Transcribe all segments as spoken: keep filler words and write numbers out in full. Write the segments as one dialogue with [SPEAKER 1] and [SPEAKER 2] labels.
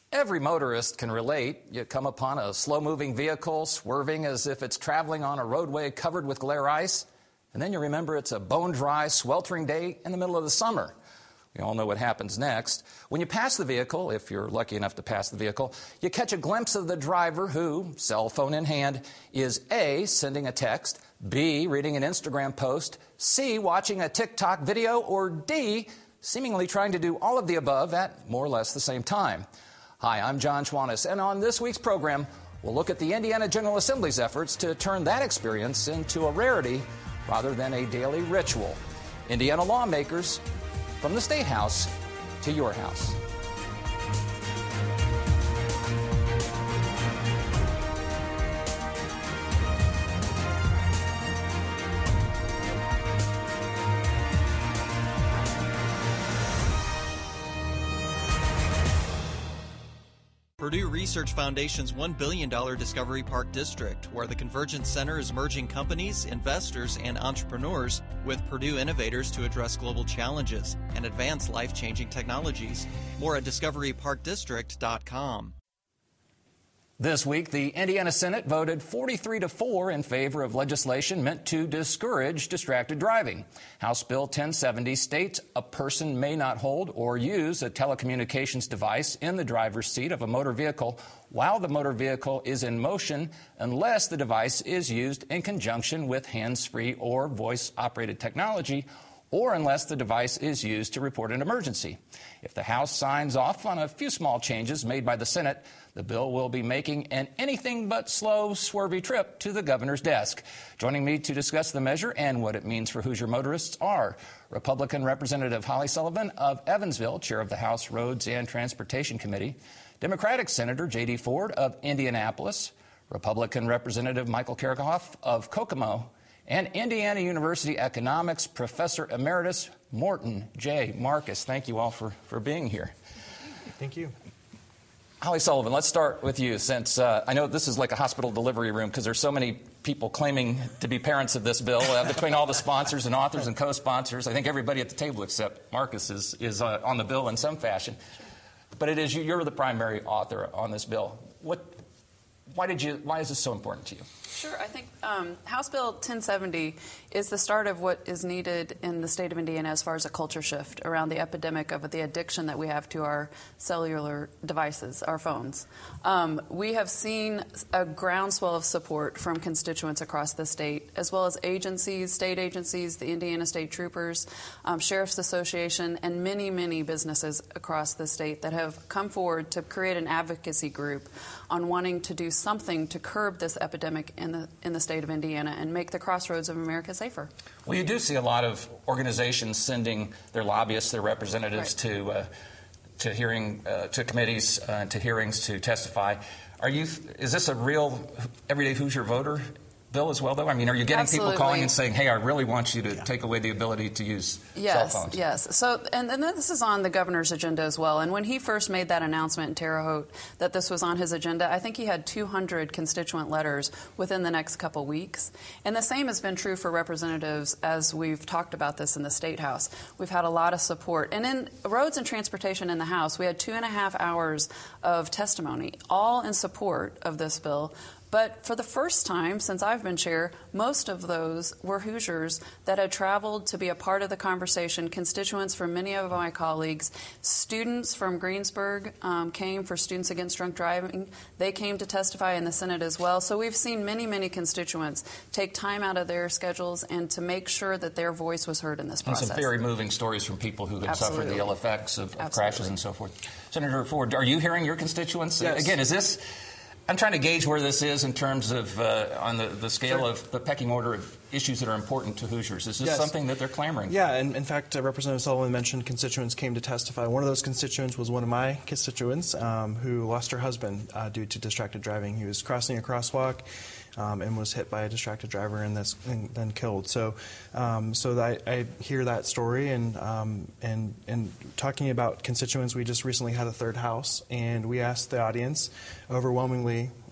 [SPEAKER 1] Every motorist can relate. You come upon a slow-moving vehicle swerving as if it's traveling on a roadway covered with glare ice, and then you remember it's a bone-dry, sweltering day in the middle of the summer. We all know what happens next. When you pass the vehicle, if you're lucky enough to pass the vehicle, you catch a glimpse of the driver who, cell phone in hand, is A, sending a text, B, reading an Instagram post, C, watching a TikTok video, or D, seemingly trying to do all of the above at more or less the same time. Hi, I'm John Schwantes, and on this week's program, we'll look at the Indiana General Assembly's efforts to turn that experience into a rarity rather than a daily ritual. Indiana lawmakers, from the State House to your house.
[SPEAKER 2] Purdue Research Foundation's one billion dollars Discovery Park District, where the Convergence Center is merging companies, investors, and entrepreneurs with Purdue innovators to address global challenges and advance life-changing technologies. More at discovery park district dot com.
[SPEAKER 1] This week, the Indiana Senate voted forty-three to four in favor of legislation meant to discourage distracted driving. House Bill ten seventy states a person may not hold or use a telecommunications device in the driver's seat of a motor vehicle while the motor vehicle is in motion unless the device is used in conjunction with hands-free or voice-operated technology, or unless the device is used to report an emergency. If the House signs off on a few small changes made by the Senate, the bill will be making an anything but slow, swervy trip to the governor's desk. Joining me to discuss the measure and what it means for Hoosier motorists are Republican Representative Holly Sullivan of Evansville, chair of the House Roads and Transportation Committee, Democratic Senator J D Ford of Indianapolis, Republican Representative Michael Karakoff of Kokomo, and Indiana University economics professor emeritus Morton J. Marcus. Thank you all for, for being here.
[SPEAKER 3] Thank you.
[SPEAKER 1] Holly Sullivan, let's start with you, since uh, I know this is like a hospital delivery room because there's so many people claiming to be parents of this bill. Uh, between all the sponsors and authors and co-sponsors, I think everybody at the table except Marcus is, is uh, on the bill in some fashion. But it is you, you're the primary author on this bill. What, why, did you, why is this so important to you?
[SPEAKER 4] Sure. I think um, House Bill ten seventy is the start of what is needed in the state of Indiana as far as a culture shift around the epidemic of the addiction that we have to our cellular devices, our phones. Um, we have seen a groundswell of support from constituents across the state, as well as agencies, state agencies, the Indiana State Troopers, um, Sheriff's Association, and many, many businesses across the state that have come forward to create an advocacy group on wanting to do something to curb this epidemic in the in the state of Indiana and make the crossroads of America safer.
[SPEAKER 1] Well, you do see a lot of organizations sending their lobbyists, their representatives right. to uh, to hearing uh, to committees, uh, to hearings to testify. Are you? Is this a real everyday Hoosier voter bill as well, though? I mean, are you getting
[SPEAKER 4] Absolutely.
[SPEAKER 1] people calling and saying, hey, I really want you to yeah. take away the ability to use
[SPEAKER 4] yes,
[SPEAKER 1] cell phones?
[SPEAKER 4] Yes, So, and, and this is on the governor's agenda as well. And when he first made that announcement in Terre Haute that this was on his agenda, I think he had two hundred constituent letters within the next couple weeks. And the same has been true for representatives as we've talked about this in the State House. We've had a lot of support. And in Roads and Transportation in the House, we had two and a half hours of testimony, all in support of this bill. But for the first time since I've been chair, most of those were Hoosiers that had traveled to be a part of the conversation, constituents from many of my colleagues. Students from Greensburg um, came for Students Against Drunk Driving. They came to testify in the Senate as well. So we've seen many, many constituents take time out of their schedules and to make sure that their voice was heard in this process.
[SPEAKER 1] And some very moving stories from people who have
[SPEAKER 4] Absolutely.
[SPEAKER 1] suffered the ill effects of, of
[SPEAKER 4] Absolutely.
[SPEAKER 1] crashes and so forth. Senator Ford, are you hearing your constituents?
[SPEAKER 3] Yes.
[SPEAKER 1] Again, is this... I'm trying to gauge where this is in terms of, uh, on the, the scale
[SPEAKER 3] Sure.
[SPEAKER 1] of the pecking order of issues that are important to Hoosiers. Is this
[SPEAKER 3] Yes.
[SPEAKER 1] something that they're clamoring
[SPEAKER 3] Yeah, and in fact, uh, Representative Sullivan mentioned constituents came to testify. One of those constituents was one of my constituents um, who lost her husband uh, due to distracted driving. He was crossing a crosswalk um, and was hit by a distracted driver and, this, and then killed. So, um, so I, I hear that story, and um, and and talking about constituents, we just recently had a third house, and we asked the audience overwhelmingly.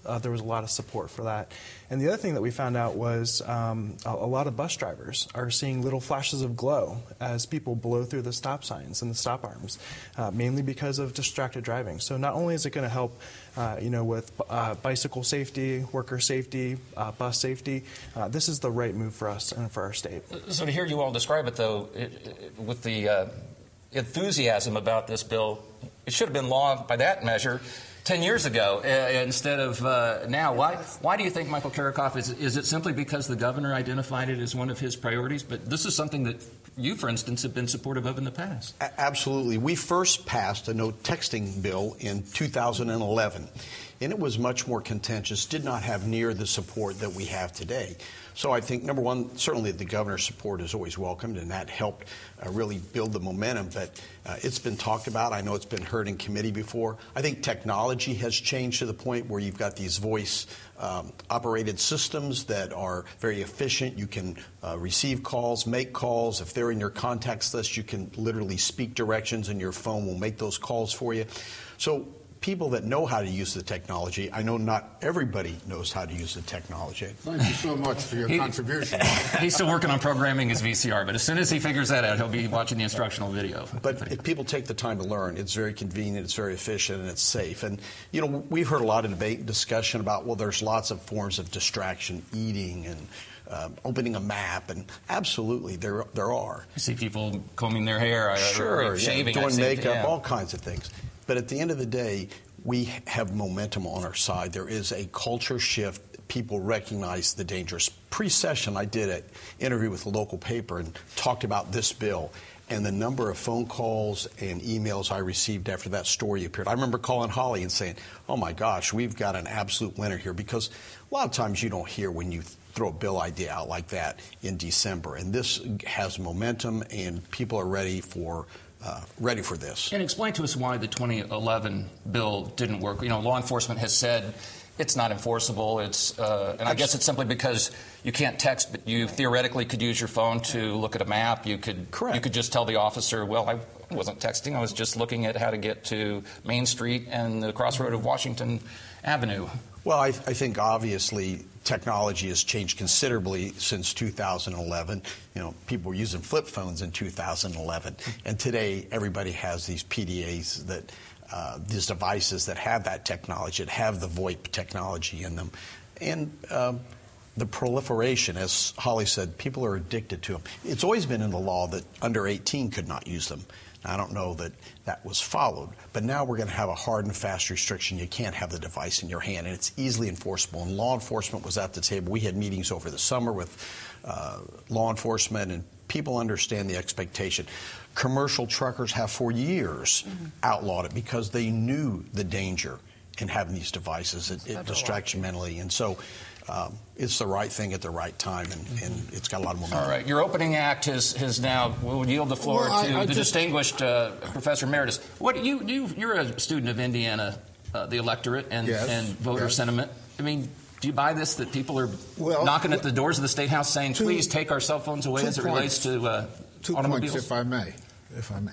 [SPEAKER 3] uh, there was a lot of support for that. And the other thing that we found out was um, a, a lot of bus drivers are seeing little flashes of glow as people blow through the stop signs and the stop arms, uh, mainly because of distracted driving. So not only is it going to help uh, you know, with uh, bicycle safety, worker safety, uh, bus safety, uh, this is the right move for us and for our state.
[SPEAKER 1] So to hear you all describe it, though, it, it, with the uh, enthusiasm about this bill, it should have been law by that measure ten years ago uh, instead of uh, now. Why Why do you think, Michael Karakoff, is, is it simply because the governor identified it as one of his priorities? But this is something that you, for instance, have been supportive of in the past.
[SPEAKER 5] A- absolutely. We first passed a no texting bill in two thousand eleven, and it was much more contentious, did not have near the support that we have today. So I think, number one, certainly the governor's support is always welcomed, and that helped uh, really build the momentum that uh, it's been talked about. I know it's been heard in committee before. I think technology has changed to the point where you've got these voice um, operated systems that are very efficient. You can uh, receive calls, make calls. If they're in your contacts list, you can literally speak directions, and your phone will make those calls for you. So people that know how to use the technology, I know not everybody knows how to use the technology.
[SPEAKER 6] Thank you so much for your
[SPEAKER 1] he,
[SPEAKER 6] contribution.
[SPEAKER 1] He's still working on programming his V C R, but as soon as he figures that out, he'll be watching the instructional video.
[SPEAKER 5] But if people take the time to learn, it's very convenient, it's very efficient, and it's safe. And, you know, we've heard a lot of debate and discussion about, well, there's lots of forms of distraction, eating and Uh, opening a map, and absolutely there there are.
[SPEAKER 1] You see people combing their hair,
[SPEAKER 5] sure,
[SPEAKER 1] or shaving,
[SPEAKER 5] yeah, doing makeup,
[SPEAKER 1] yeah.
[SPEAKER 5] all kinds of things. But at the end of the day, we have momentum on our side. There is a culture shift. People recognize the dangers. Pre-session, I did an interview with a local paper and talked about this bill. And the number of phone calls and emails I received after that story appeared. I remember calling Holly and saying, oh, my gosh, we've got an absolute winner here. Because a lot of times you don't hear when you throw a bill idea out like that in December. And this has momentum, and people are ready for uh, ready for this.
[SPEAKER 1] And explain to us why the twenty eleven bill didn't work. You know, law enforcement has said it's not enforceable. It's uh, and I guess it's simply because you can't text, but you theoretically could use your phone to look at a map. You could
[SPEAKER 5] Correct.
[SPEAKER 1] You could just tell the officer, well, I wasn't texting. I was just looking at how to get to Main Street and the crossroad of Washington Avenue.
[SPEAKER 5] Well, I, I think obviously technology has changed considerably since two thousand eleven. You know, people were using flip phones in two thousand eleven, and today everybody has these P D As that. Uh, these devices that have that technology, that have the VoIP technology in them. And um, the proliferation, as Holly said, people are addicted to them. It's always been in the law that under eighteen could not use them. Now, I don't know that that was followed, but now we're going to have a hard and fast restriction. You can't have the device in your hand, and it's easily enforceable. And law enforcement was at the table. We had meetings over the summer with uh, law enforcement, and people understand the expectation. Commercial truckers have for years mm-hmm. outlawed it because they knew the danger in having these devices. It, it distracts you mentally. And so um, it's the right thing at the right time, and, mm-hmm. and it's got a lot of momentum.
[SPEAKER 1] All right. Your opening act has, has now, we'll yield the floor
[SPEAKER 6] well,
[SPEAKER 1] to
[SPEAKER 6] I, I
[SPEAKER 1] the
[SPEAKER 6] just,
[SPEAKER 1] distinguished uh, Professor Emeritus. What, you, you, you're a student of Indiana, uh, the electorate, and,
[SPEAKER 6] yes,
[SPEAKER 1] and voter
[SPEAKER 6] yes.
[SPEAKER 1] sentiment. I mean, do you buy this, that people are
[SPEAKER 6] well,
[SPEAKER 1] knocking at the doors of the State House saying, two, please take our cell phones away as it relates to uh,
[SPEAKER 6] two
[SPEAKER 1] automobiles?
[SPEAKER 6] Two points, if I may. If I may.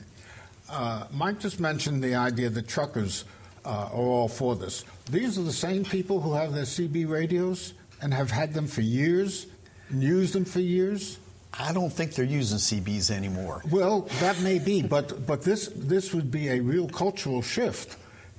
[SPEAKER 6] Uh, Mike just mentioned the idea that truckers uh, are all for this. These are the same people who have their C B radios and have had them for years and used them for years.
[SPEAKER 5] I don't think they're using C Bs anymore.
[SPEAKER 6] Well, that may be, but but this this would be a real cultural shift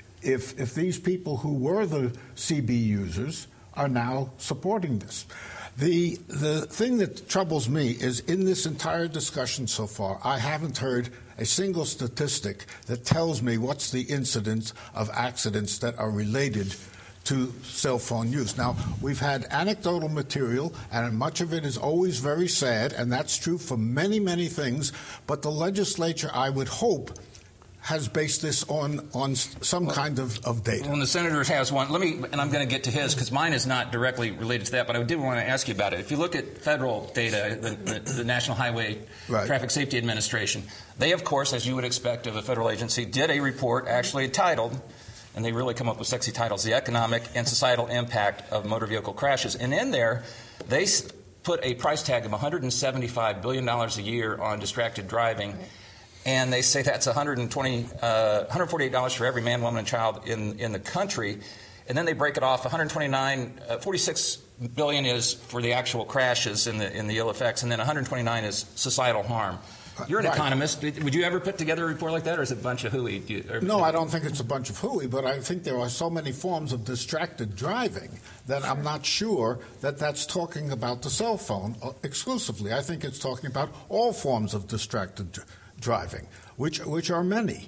[SPEAKER 6] if if these people who were the C B users are now supporting this. The the thing that troubles me is in this entire discussion so far, I haven't heard a single statistic that tells me what's the incidence of accidents that are related to cell phone use. Now, we've had anecdotal material, and much of it is always very sad, and that's true for many, many things, but the legislature, I would hope, has based this on on some well, kind of, of data.
[SPEAKER 1] When the senator has one, let me, and I'm going to get to his, because mine is not directly related to that, but I did want to ask you about it. If you look at federal data, the, the, the National Highway right. Traffic Safety Administration, they, of course, as you would expect of a federal agency, did a report actually titled, and they really come up with sexy titles, The Economic and Societal Impact of Motor Vehicle Crashes. And in there, they put a price tag of one hundred seventy-five billion dollars a year on distracted driving. Right. And they say that's one hundred twenty, uh, one hundred forty-eight dollars for every man, woman, and child in, in the country. and then they break it off. one hundred twenty-nine, uh, forty-six billion is for the actual crashes and the in the ill effects, and then one hundred twenty-nine is societal harm. You're an
[SPEAKER 6] right.
[SPEAKER 1] economist. Would you ever put together a report like that, or is it a bunch of hooey? Do you, or,
[SPEAKER 6] no, I don't think it's a bunch of hooey, but I think there are so many forms of distracted driving that I'm not sure that that's talking about the cell phone exclusively. I think it's talking about all forms of distracted dr- driving, which which are many.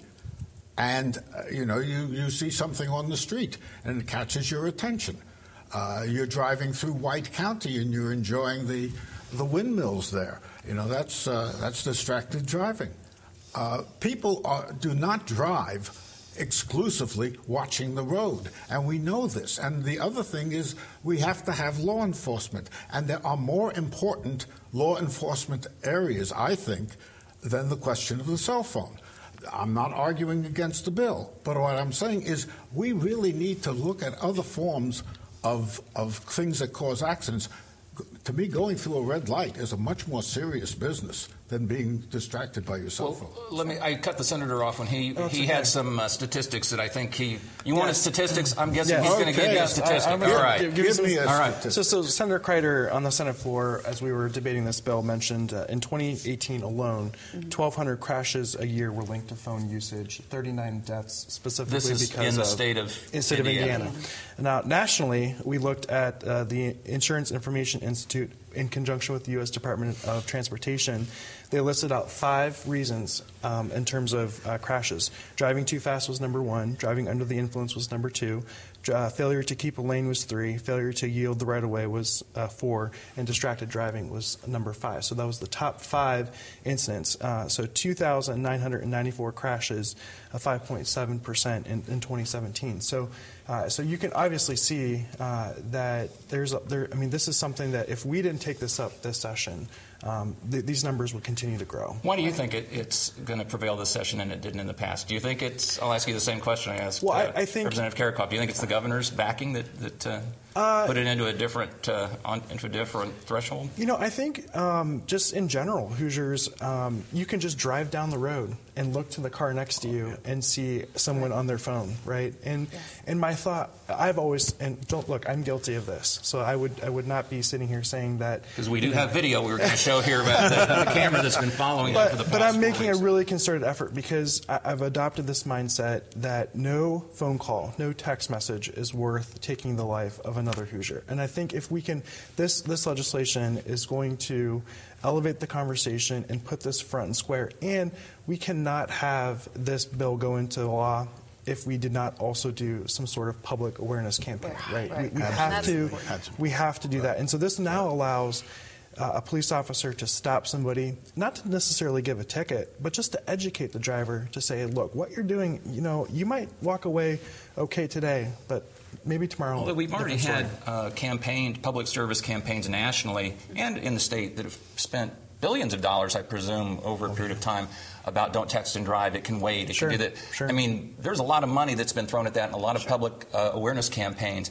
[SPEAKER 6] And, uh, you know, you, you see something on the street and it catches your attention. Uh, you're driving through White County and you're enjoying the the windmills there. You know, that's uh, that's distracted driving. Uh, people are, do not drive exclusively watching the road, and we know this. And the other thing is we have to have law enforcement, and there are more important law enforcement areas, I think, than the question of the cell phone. I'm not arguing against the bill, but what I'm saying is we really need to look at other forms of of things that cause accidents. To me, going through a red light is a much more serious business than being distracted by your cell phone.
[SPEAKER 1] Well, let me. I cut the senator off when he
[SPEAKER 3] oh,
[SPEAKER 1] he
[SPEAKER 3] okay.
[SPEAKER 1] had some uh, statistics that I think he. You
[SPEAKER 3] yeah.
[SPEAKER 1] wanted statistics? I'm guessing
[SPEAKER 3] yeah.
[SPEAKER 1] he's going to
[SPEAKER 6] Okay.
[SPEAKER 1] give you a
[SPEAKER 6] Yes,
[SPEAKER 1] statistic.
[SPEAKER 3] I,
[SPEAKER 1] All
[SPEAKER 3] gonna,
[SPEAKER 1] right.
[SPEAKER 3] Give,
[SPEAKER 6] Give
[SPEAKER 3] give
[SPEAKER 6] me a
[SPEAKER 3] all right.
[SPEAKER 6] statistic.
[SPEAKER 3] So, so Senator Kreider on the Senate floor, as we were debating this bill, mentioned uh, in twenty eighteen alone, mm-hmm. twelve hundred crashes a year were linked to phone usage, thirty-nine deaths specifically
[SPEAKER 1] This is
[SPEAKER 3] because
[SPEAKER 1] in the
[SPEAKER 3] of
[SPEAKER 1] state of
[SPEAKER 3] in state
[SPEAKER 1] Indiana.
[SPEAKER 3] of Indiana. Now, nationally, we looked at uh, the Insurance Information Institute in conjunction with the U S Department of Transportation. They listed out five reasons um, in terms of uh, crashes. Driving too fast was number one. Driving under the influence was number two. Uh, failure to keep a lane was three. Failure to yield the right-of-way was uh, four. And distracted driving was number five. So that was the top five incidents. Uh, so two thousand nine hundred ninety-four crashes, uh, five point seven percent in, in twenty seventeen. So uh, so you can obviously see uh, that there's a, there. I mean, this is something that if we didn't take this up this session, Um, th- these numbers would continue to grow.
[SPEAKER 1] Why do you think it, it's going to prevail this session and it didn't in the past? Do you think it's, I'll ask you the same question I asked
[SPEAKER 3] well,
[SPEAKER 1] uh,
[SPEAKER 3] I, I think,
[SPEAKER 1] Representative Karakoff. Do you think it's the governor's backing that, that uh,
[SPEAKER 3] uh,
[SPEAKER 1] put it into a different uh, on, into a different threshold?
[SPEAKER 3] You know, I think um, just in general, Hoosiers, um, you can just drive down the road and look to the car next to you and see someone on their phone, right? And
[SPEAKER 4] yes.
[SPEAKER 3] and my thought, I've always, and don't look, I'm guilty of this, so I would I would not be sitting here saying that.
[SPEAKER 1] Because we do have video we were going to show here about the, the camera that's been following
[SPEAKER 3] but,
[SPEAKER 1] it for the past
[SPEAKER 3] But I'm
[SPEAKER 1] four
[SPEAKER 3] making
[SPEAKER 1] weeks.
[SPEAKER 3] a really concerted effort because I, I've adopted this mindset that no phone call, no text message is worth taking the life of another Hoosier. And I think if we can, this this legislation is going to elevate the conversation and put this front and square. And we cannot have this bill go into law if we did not also do some sort of public awareness campaign, right?
[SPEAKER 4] right.
[SPEAKER 3] We, we have to, we have to do that. And so this now allows uh, a police officer to stop somebody, not to necessarily give a ticket, but just to educate the driver to say, look, what you're doing, you know, you might walk away okay today, but maybe tomorrow.
[SPEAKER 1] Well, we've already had uh, campaigns, public service campaigns nationally and in the state that have spent billions of dollars, I presume, over a period of time about don't text and drive. It can wait. It
[SPEAKER 3] sure,
[SPEAKER 1] can do that.
[SPEAKER 3] Sure.
[SPEAKER 1] I mean, there's a lot of money that's been thrown at that and a lot of sure. public uh, awareness campaigns.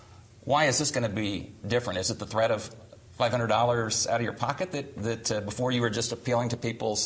[SPEAKER 1] Why is this going to be different? Is it the threat of five hundred dollars out of your pocket that, that uh, before you were just appealing to people's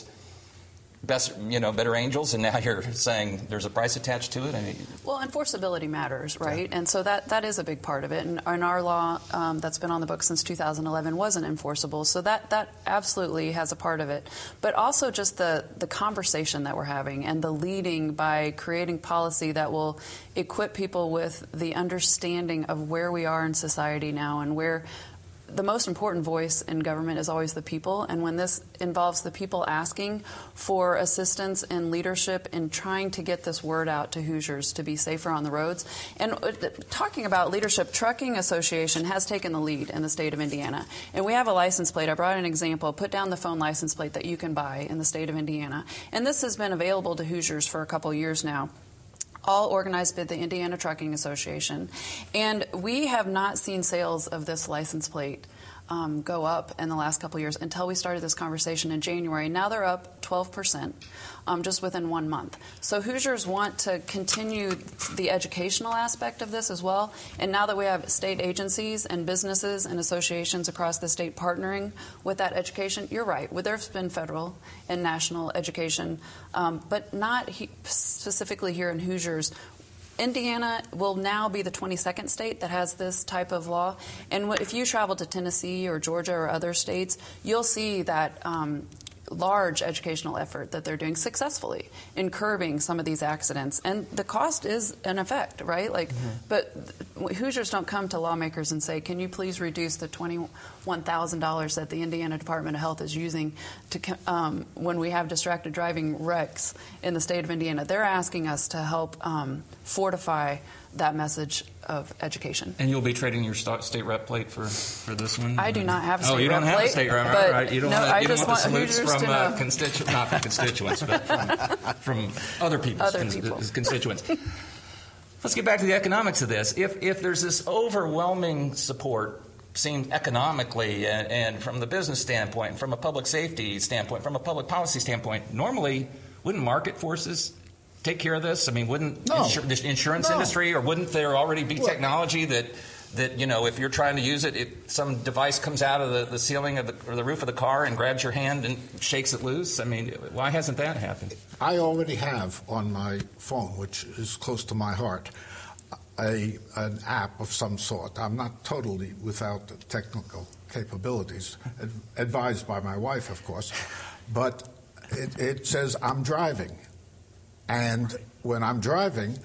[SPEAKER 1] best, you know, better angels, and now you're saying there's a price attached to it? I mean,
[SPEAKER 4] well, enforceability matters, right? Yeah. And so that, that is a big part of it. And, and our law um, that's been on the books since two thousand eleven wasn't enforceable. So that, that absolutely has a part of it. But also just the, the conversation that we're having and the leading by creating policy that will equip people with the understanding of where we are in society now and where the most important voice in government is always the people, and when this involves the people asking for assistance and leadership in trying to get this word out to Hoosiers to be safer on the roads. And uh, talking about leadership, Trucking Association has taken the lead in the state of Indiana. And we have a license plate. I brought an example. Put down the phone license plate that you can buy in the state of Indiana. And this has been available to Hoosiers for a couple years now, all organized by the Indiana Trucking Association. And we have not seen sales of this license plate um, go up in the last couple of years until we started this conversation in January. Now they're up twelve percent um, just within one month. So Hoosiers want to continue the educational aspect of this as well. And now that we have state agencies and businesses and associations across the state partnering with that education, you're right. Well, there's been federal and national education, um, but not he- specifically here in Hoosiers. Indiana will now be the twenty-second state that has this type of law. And if you travel to Tennessee or Georgia or other states, you'll see that um, large educational effort that they're doing successfully in curbing some of these accidents. And the cost is an effect, right? Like, mm-hmm. But Hoosiers don't come to lawmakers and say, can you please reduce the twenty-one thousand dollars that the Indiana Department of Health is using to um, when we have distracted driving wrecks in the state of Indiana. They're asking us to help um, fortify that message of education.
[SPEAKER 1] And you'll be trading your state rep plate for, for this one?
[SPEAKER 4] I do not have a state rep plate.
[SPEAKER 1] Oh, you don't have
[SPEAKER 4] plate,
[SPEAKER 1] a state rep plate, right? You don't
[SPEAKER 4] no,
[SPEAKER 1] want,
[SPEAKER 4] I
[SPEAKER 1] you don't
[SPEAKER 4] just
[SPEAKER 1] want the
[SPEAKER 4] want
[SPEAKER 1] salutes from uh,
[SPEAKER 4] know.
[SPEAKER 1] constitu- not from constituents, but from, from other people's
[SPEAKER 4] other
[SPEAKER 1] con-
[SPEAKER 4] people.
[SPEAKER 1] constituents. Let's get back to the economics of this. If, if there's this overwhelming support seen economically and, and from the business standpoint, and from a public safety standpoint, from a public policy standpoint, normally wouldn't market forces take care of this? I mean, wouldn't
[SPEAKER 6] no.
[SPEAKER 1] insur- the insurance
[SPEAKER 6] no.
[SPEAKER 1] industry, or wouldn't there already be
[SPEAKER 6] well,
[SPEAKER 1] technology that, that, you know, if you're trying to use it, it some device comes out of the, the ceiling of the, or the roof of the car and grabs your hand and shakes it loose? I mean, why hasn't that happened?
[SPEAKER 6] I already have on my phone, which is close to my heart, a an app of some sort. I'm not totally without technical capabilities, ad- advised by my wife, of course, but it, it says I'm driving. And when I'm driving,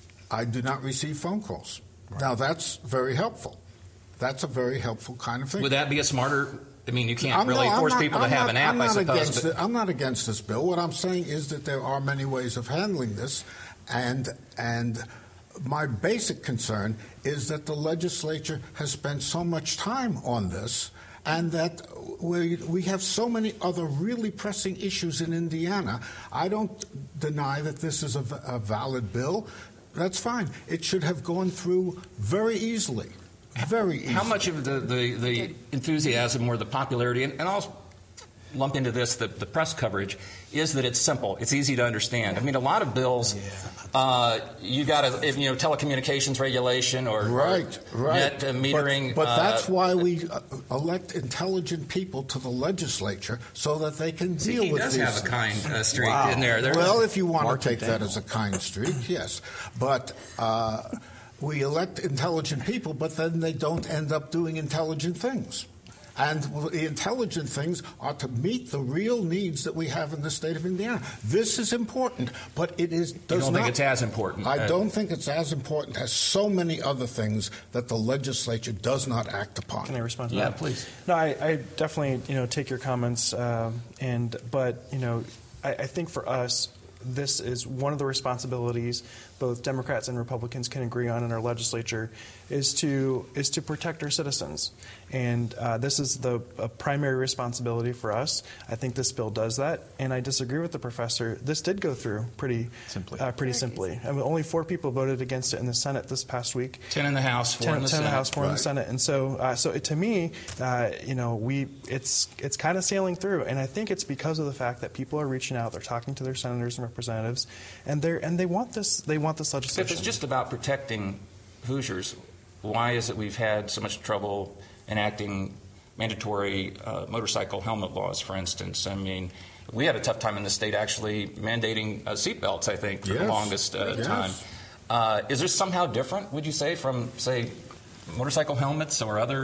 [SPEAKER 6] I do not receive phone calls. Right. Now, that's very helpful. That's a very helpful kind of thing.
[SPEAKER 1] Would that be a smarter? I mean, you can't
[SPEAKER 6] I'm
[SPEAKER 1] really
[SPEAKER 6] no,
[SPEAKER 1] force
[SPEAKER 6] not,
[SPEAKER 1] people
[SPEAKER 6] I'm
[SPEAKER 1] to have
[SPEAKER 6] not,
[SPEAKER 1] an app,
[SPEAKER 6] I'm not
[SPEAKER 1] I suppose.
[SPEAKER 6] Against
[SPEAKER 1] but...
[SPEAKER 6] it. I'm not against this bill. What I'm saying is that there are many ways of handling this, and and my basic concern is that the legislature has spent so much time on this, and that we, we have so many other really pressing issues in Indiana. I don't deny that this is a, a valid bill. That's fine. It should have gone through very easily. Very easily.
[SPEAKER 1] How much of the, the, the enthusiasm or the popularity, and, and I'll lump into this the, the press coverage, is that it's simple. It's easy to understand. I mean, a lot of bills, yeah. uh, you got to, you know, telecommunications regulation or,
[SPEAKER 6] right,
[SPEAKER 1] or
[SPEAKER 6] right.
[SPEAKER 1] net uh, metering.
[SPEAKER 6] But, but
[SPEAKER 1] uh,
[SPEAKER 6] that's why we uh, elect intelligent people to the legislature so that they can
[SPEAKER 1] see,
[SPEAKER 6] deal
[SPEAKER 1] he
[SPEAKER 6] with
[SPEAKER 1] does
[SPEAKER 6] these.
[SPEAKER 1] have a kind uh, streak
[SPEAKER 6] wow.
[SPEAKER 1] in there. There's
[SPEAKER 6] well, if you want to take that as a kind streak, yes. But uh, we elect intelligent people, but then they don't end up doing intelligent things. And the intelligent things are to meet the real needs that we have in the state of Indiana. This is important, but it is. Does
[SPEAKER 1] you don't
[SPEAKER 6] not,
[SPEAKER 1] think it's as important?
[SPEAKER 6] I
[SPEAKER 1] uh,
[SPEAKER 6] don't think it's as important as so many other things that the legislature does not act upon.
[SPEAKER 3] Can I respond to
[SPEAKER 1] yeah,
[SPEAKER 3] that?
[SPEAKER 1] Yeah, please.
[SPEAKER 3] No, I, I definitely you know take your comments, uh, and but you know I, I think for us, this is one of the responsibilities both Democrats and Republicans can agree on in our legislature is to is to protect our citizens, and uh, this is the a primary responsibility for us. I think this bill does that, and I disagree with the professor. This did go through pretty simply. Uh, pretty simply. I mean, only four people voted against it in the Senate this past week.
[SPEAKER 1] Ten in the House, four
[SPEAKER 3] ten,
[SPEAKER 1] in the
[SPEAKER 3] ten
[SPEAKER 1] Senate.
[SPEAKER 3] in the House, four
[SPEAKER 1] right.
[SPEAKER 3] in the Senate, and so uh, so it, to me, uh, you know, we it's it's kind of sailing through, and I think it's because of the fact that people are reaching out, they're talking to their senators and representatives, and they and they want this they want this legislation.
[SPEAKER 1] If it's just about protecting Hoosiers, why is it we've had so much trouble enacting mandatory uh, motorcycle helmet laws, for instance? I mean, we had a tough time in the state actually mandating uh, seatbelts, I think, for
[SPEAKER 6] yes.
[SPEAKER 1] the longest uh,
[SPEAKER 6] yes.
[SPEAKER 1] time. Uh, is this somehow different, would you say, from, say, motorcycle helmets or other?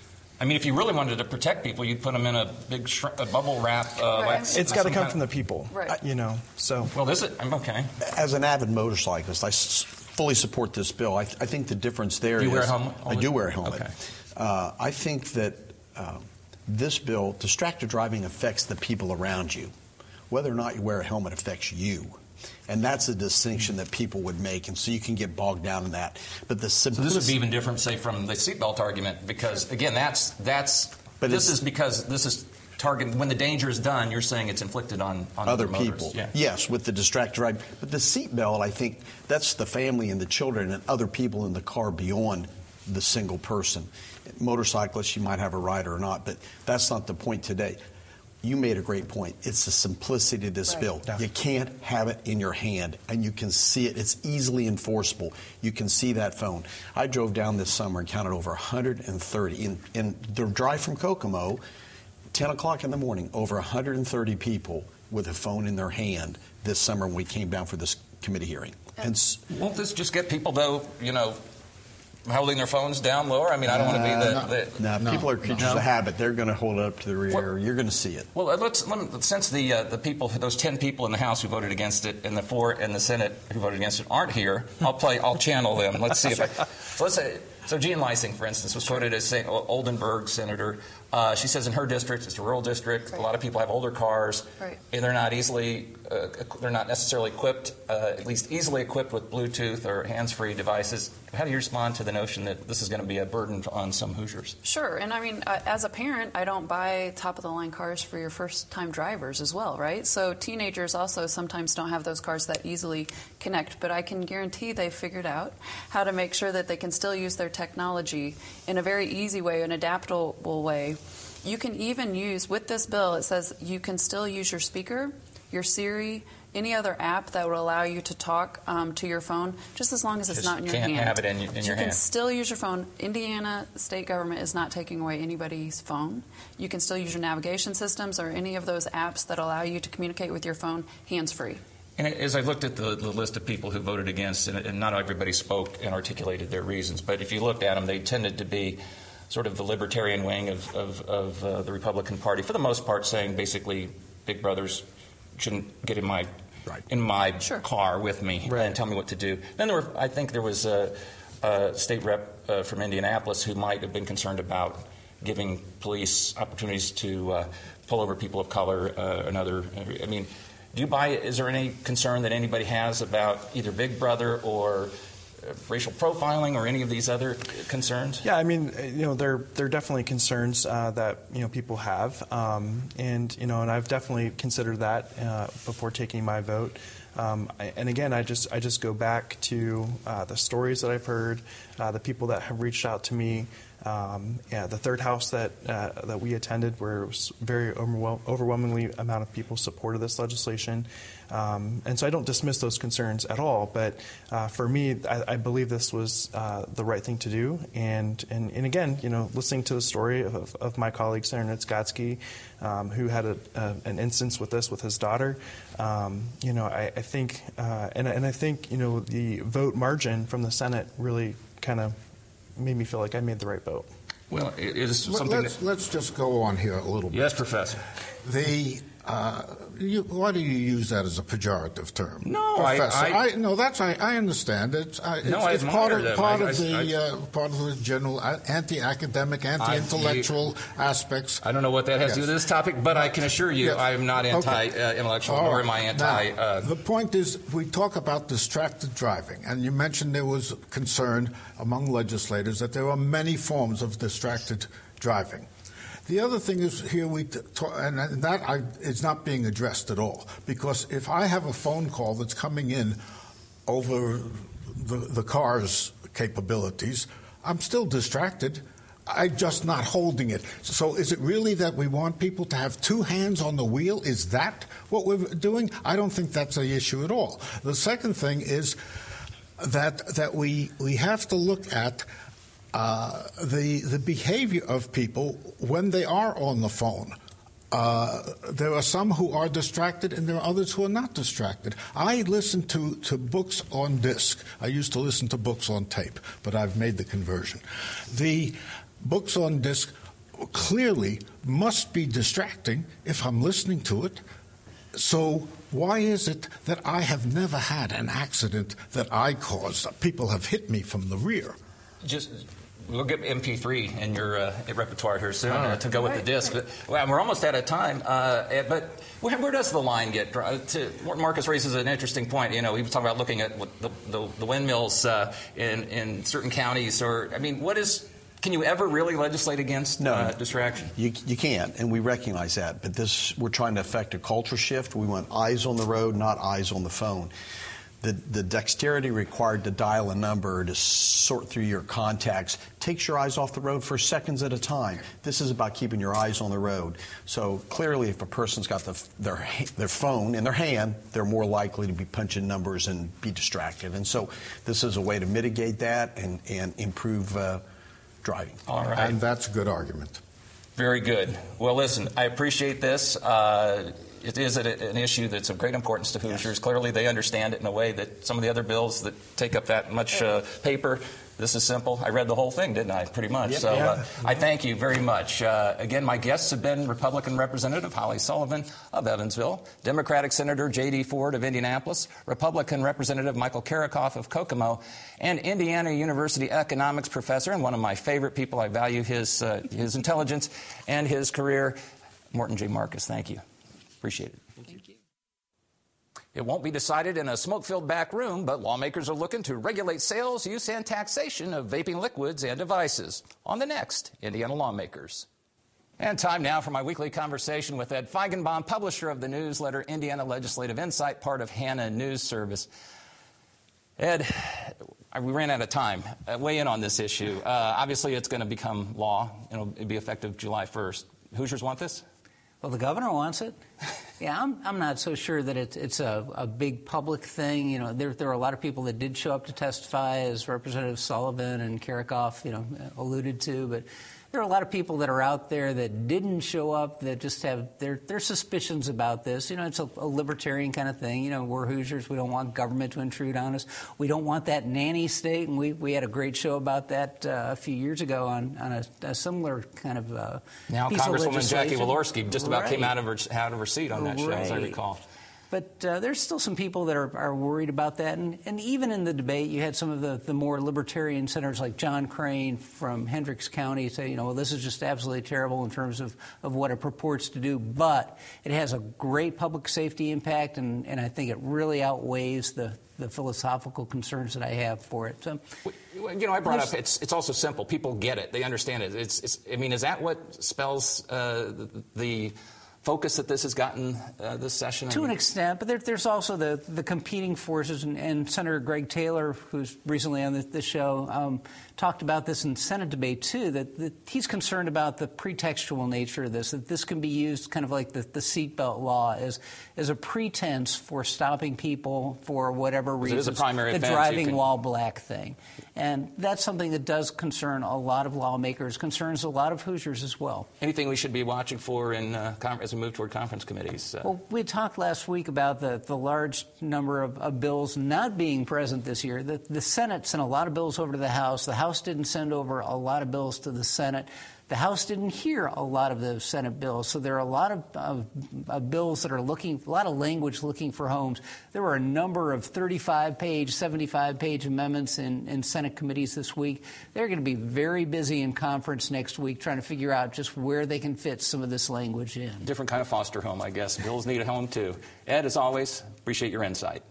[SPEAKER 1] I mean, if you really wanted to protect people, you'd put them in a big sh- a bubble wrap. Uh,
[SPEAKER 4] right.
[SPEAKER 1] like
[SPEAKER 3] it's got to come from the people,
[SPEAKER 4] right?
[SPEAKER 3] You know, so.
[SPEAKER 1] Well, is it? I'm okay.
[SPEAKER 5] As an avid motorcyclist, I s- fully support this bill. I, th- I think the difference there
[SPEAKER 1] do you
[SPEAKER 5] is
[SPEAKER 1] wear a helmet?
[SPEAKER 5] I do wear a helmet.
[SPEAKER 1] Okay.
[SPEAKER 5] Uh, I think that uh, this bill, distracted driving, affects the people around you. Whether or not you wear a helmet affects you. And that's a distinction that people would make, and so you can get bogged down in that. But the simplicity,
[SPEAKER 1] so this would be even different, say, from the seatbelt argument, because again, that's that's. But this is because this is target when the danger is done. You're saying it's inflicted on, on
[SPEAKER 5] other
[SPEAKER 1] other
[SPEAKER 5] people.
[SPEAKER 1] Yeah.
[SPEAKER 5] Yes, with the distracted driving. But the seatbelt, I think, that's the family and the children and other people in the car beyond the single person. Motorcyclists, you might have a rider or not, but that's not the point today. You made a great point. It's the simplicity of this
[SPEAKER 4] right.
[SPEAKER 5] bill.
[SPEAKER 3] Yeah.
[SPEAKER 5] You can't have it in your hand, and you can see it. It's easily enforceable. You can see that phone. I drove down this summer and counted over one hundred thirty. In, in the drive from Kokomo, ten o'clock in the morning, over one hundred thirty people with a phone in their hand this summer when we came down for this committee hearing. And s-
[SPEAKER 1] Won't this just get people, though, you know, holding their phones down lower? I mean, I don't want to be the... the
[SPEAKER 5] no,
[SPEAKER 6] No.
[SPEAKER 5] people are creatures
[SPEAKER 1] No.
[SPEAKER 5] of habit. They're going to hold it up to the rear.
[SPEAKER 1] Well-
[SPEAKER 5] You're going to see it.
[SPEAKER 1] Well, let's, let, since the uh, the people, those ten people in the House who voted against it, and the four in the Senate who voted against it aren't here, I'll play. I'll channel them. Let's see if I. So let's say. So Jean Lysing, for instance, was quoted as saying, Oldenburg senator. Uh, she says in her district, it's a rural district. Right. A lot of people have older cars,
[SPEAKER 4] right.
[SPEAKER 1] and they're not easily, uh, they're not necessarily equipped, uh, at least easily equipped with Bluetooth or hands-free devices. How do you respond to the notion that this is going to be a burden on some Hoosiers?
[SPEAKER 4] Sure, and I mean, uh, as a parent, I don't buy top-of-the-line cars for your first-time drivers as well, right? So teenagers also sometimes don't have those cars that easily connect, but I can guarantee they've figured out how to make sure that they can still use their technology in a very easy way, an adaptable way. You can even use, with this bill, it says you can still use your speaker, your Siri, any other app that will allow you to talk um, to your phone, just as long as it's
[SPEAKER 1] Just
[SPEAKER 4] not in your
[SPEAKER 1] can't
[SPEAKER 4] hand.
[SPEAKER 1] have it in, in
[SPEAKER 4] you
[SPEAKER 1] your
[SPEAKER 4] You can
[SPEAKER 1] hand.
[SPEAKER 4] still use your phone. Indiana state government is not taking away anybody's phone. You can still use your navigation systems or any of those apps that allow you to communicate with your phone hands-free.
[SPEAKER 1] And as I looked at the, the list of people who voted against, and, and not everybody spoke and articulated their reasons, but if you looked at them, they tended to be sort of the libertarian wing of, of, of uh, the Republican Party, for the most part saying basically big brothers shouldn't get in my right. in my
[SPEAKER 4] sure.
[SPEAKER 1] car with me
[SPEAKER 3] right.
[SPEAKER 1] and tell me what to do. Then there were, I think there was a, a state rep uh, from Indianapolis who might have been concerned about giving police opportunities to uh, pull over people of color uh, and other. I mean, do you buy? Is there any concern that anybody has about either Big Brother or uh, racial profiling or any of these other concerns?
[SPEAKER 3] Yeah, I mean, you know, there there are definitely concerns uh, that you know people have, um, and you know, and I've definitely considered that uh, before taking my vote. Um, I, and again, I just I just go back to uh, the stories that I've heard, uh, the people that have reached out to me. Um, yeah, the third house that uh, that we attended, where it was very overwhel- overwhelmingly amount of people supported this legislation, um, and so I don't dismiss those concerns at all. But uh, for me, I, I believe this was uh, the right thing to do. And, and and again, you know, listening to the story of, of my colleague Senator Nitskotsky, um, who had a, a, an instance with this with his daughter, um, you know, I, I think uh, and and I think you know the vote margin from the Senate really kind of made me feel like I made the right vote.
[SPEAKER 1] Well, it is
[SPEAKER 6] Let-
[SPEAKER 1] something
[SPEAKER 6] let's,
[SPEAKER 1] that...
[SPEAKER 6] let's just go on here a little bit.
[SPEAKER 1] Yes, Professor.
[SPEAKER 6] The uh, you, why do you use that as a pejorative term?
[SPEAKER 1] No, I-
[SPEAKER 6] Professor.
[SPEAKER 1] I-
[SPEAKER 6] no, that's I, I understand. It's, I, it's,
[SPEAKER 1] No, I
[SPEAKER 6] it's part
[SPEAKER 1] admire
[SPEAKER 6] of
[SPEAKER 1] them.
[SPEAKER 6] part
[SPEAKER 1] I-
[SPEAKER 6] of the
[SPEAKER 1] I-
[SPEAKER 6] uh, part of the general anti-academic, anti-intellectual aspects.
[SPEAKER 1] I don't know what that has
[SPEAKER 6] Yes.
[SPEAKER 1] to do with this topic, but I can assure you
[SPEAKER 6] Yes.
[SPEAKER 1] I am not
[SPEAKER 6] Okay.
[SPEAKER 1] anti-intellectual,
[SPEAKER 6] All
[SPEAKER 1] nor
[SPEAKER 6] right.
[SPEAKER 1] am I anti...
[SPEAKER 6] Now,
[SPEAKER 1] uh,
[SPEAKER 6] the point is, we talk about distracted driving, and you mentioned there was concern among legislators that there are many forms of distracted driving. The other thing is here we t- talk, and that I, is not being addressed at all, because if I have a phone call that's coming in over the, the car's capabilities, I'm still distracted. I'm just not holding it. So is it really that we want people to have two hands on the wheel? Is that what we're doing? I don't think that's the issue at all. The second thing is that that we we have to look at uh, the the behavior of people when they are on the phone. Uh, there are some who are distracted, and there are others who are not distracted. I listen to, to books on disc. I used to listen to books on tape, but I've made the conversion. The books on disc clearly must be distracting if I'm listening to it. So why is it that I have never had an accident that I caused? People have hit me from the rear.
[SPEAKER 1] just... We'll get M P three in your uh, repertoire here soon uh, to go with
[SPEAKER 4] Right.
[SPEAKER 1] the disc. But, well, we're almost out of time. Uh, but where, where does the line get drawn? To, Marcus raises an interesting point. You know, he was talking about looking at what the, the, the windmills uh, in, in certain counties. Or, I mean, what is... Can you ever really legislate against
[SPEAKER 5] No.
[SPEAKER 1] uh, distraction?
[SPEAKER 5] You, you can't, and we recognize that. But this, we're trying to affect a culture shift. We want eyes on the road, not eyes on the phone. The, the dexterity required to dial a number, to sort through your contacts, takes your eyes off the road for seconds at a time. This is about keeping your eyes on the road. So clearly, if a person's got the, their, their phone in their hand, they're more likely to be punching numbers and be distracted. And so this is a way to mitigate that and, and improve uh, driving.
[SPEAKER 1] All right.
[SPEAKER 6] And that's a good argument.
[SPEAKER 1] Very good. Well, listen, I appreciate this. Uh, it is an issue that's of great importance to Hoosiers. Yes. Clearly, they understand it in a way that some of the other bills that take up that much uh, paper. This is simple. I read the whole thing, didn't I? Pretty much. Yep. So uh, I thank you very much. Uh, again, my guests have been Republican Representative Holly Sullivan of Evansville, Democratic Senator J D Ford of Indianapolis, Republican Representative Michael Karakoff of Kokomo, and Indiana University economics professor, and one of my favorite people. I value his, uh, his intelligence and his career, Morton J. Marcus. Thank you. Appreciate it. Thank you. It won't be decided in a smoke-filled back room, but lawmakers are looking to regulate sales, use, and taxation of vaping liquids and devices. On the next, Indiana Lawmakers. And time now for my weekly conversation with Ed Feigenbaum, publisher of the newsletter Indiana Legislative Insight, part of Hannah News Service. Ed, we ran out of time. Uh, weigh in on this issue. Uh, obviously, it's going to become law. It'll be effective July first. Hoosiers want this?
[SPEAKER 7] Well, the governor wants it. Yeah, I'm, I'm not so sure that it's, it's a, a big public thing. You know, there, there are a lot of people that did show up to testify, as Representative Sullivan and Karakoff, you know, alluded to. But there are a lot of people that are out there that didn't show up, that just have their, their suspicions about this. You know, it's a, a libertarian kind of thing. You know, we're Hoosiers. We don't want government to intrude on us. We don't want that nanny state. And we, we had a great show about that uh, a few years ago on, on a, a similar kind of uh,
[SPEAKER 1] Now
[SPEAKER 7] piece
[SPEAKER 1] Congresswoman
[SPEAKER 7] of
[SPEAKER 1] Jackie Walorski just about
[SPEAKER 7] right.
[SPEAKER 1] came out of her, out of her seat on that show,
[SPEAKER 7] right.
[SPEAKER 1] as I recall.
[SPEAKER 7] But uh, there's still some people that are, are worried about that. And, and even in the debate, you had some of the, the more libertarian senators like John Crane from Hendricks County say, you know, well, this is just absolutely terrible in terms of, of what it purports to do. But it has a great public safety impact, and, and I think it really outweighs the, the philosophical concerns that I have for it. So,
[SPEAKER 1] you know, I brought up, it's it's also simple. People get it. They understand it. It's, it's I mean, is that what spells uh, the... the focus that this has gotten uh, this session?
[SPEAKER 7] To an extent, but there, there's also the, the competing forces, and, and Senator Greg Taylor, who's recently on the, the show, um, talked about this in Senate debate, too, that, that he's concerned about the pretextual nature of this, that this can be used kind of like the, the seatbelt law as, as a pretense for stopping people for whatever reason.
[SPEAKER 1] It is a primary
[SPEAKER 7] the
[SPEAKER 1] offense,
[SPEAKER 7] driving
[SPEAKER 1] can...
[SPEAKER 7] while black thing. And that's something that does concern a lot of lawmakers, concerns a lot of Hoosiers as well.
[SPEAKER 1] Anything we should be watching for in uh, as we move toward conference committees? Uh...
[SPEAKER 7] Well, we talked last week about the, the large number of, of bills not being present this year. The, the Senate sent a lot of bills over to the House. The House didn't send over a lot of bills to the Senate. The House didn't hear a lot of the Senate bills, so there are a lot of, of, of bills that are looking, a lot of language looking for homes. There were a number of thirty-five page, seventy-five page amendments in, in Senate committees this week. They're going to be very busy in conference next week trying to figure out just where they can fit some of this language in.
[SPEAKER 1] Different kind of foster home, I guess. Bills need a home, too. Ed, as always, appreciate your insight.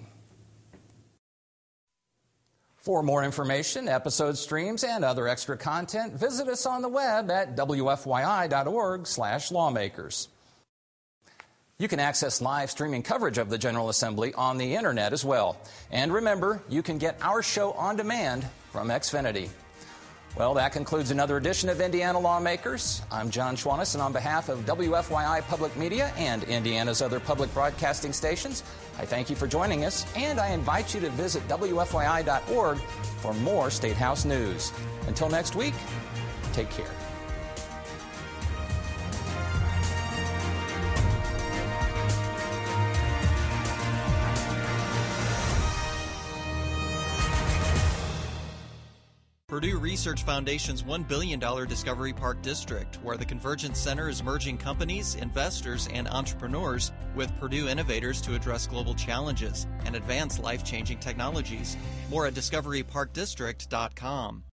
[SPEAKER 1] For more information, episode streams, and other extra content, visit us on the web at W F Y I dot org slash lawmakers. You can access live streaming coverage of the General Assembly on the Internet as well. And remember, you can get our show on demand from Xfinity. Well, that concludes another edition of Indiana Lawmakers. I'm John Schwannis, and on behalf of W F Y I Public Media and Indiana's other public broadcasting stations, I thank you for joining us, and I invite you to visit W F Y I dot org for more State House news. Until next week, take care.
[SPEAKER 2] Purdue Research Foundation's one billion dollars Discovery Park District, where the Convergence Center is merging companies, investors, and entrepreneurs with Purdue innovators to address global challenges and advance life-changing technologies. More at discovery park district dot com.